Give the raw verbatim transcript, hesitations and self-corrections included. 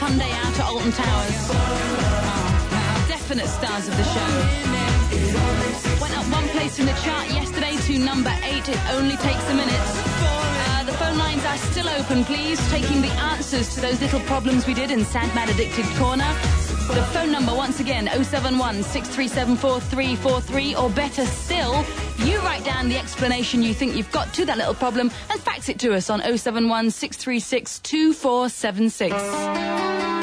Sunday out at Alton Towers. Oh, definite stars of the show. Went up one place in the chart yesterday to number eight. It only takes a minute. Uh, the phone lines are still open, please. Taking the answers to those little problems we did in Sad Mad Addicted Corner. The phone number, once again, oh seven one, six three seven, four three four three, or better still, you write down the explanation you think you've got to that little problem and fax it to us on oh seven one, six three six, two four seven six.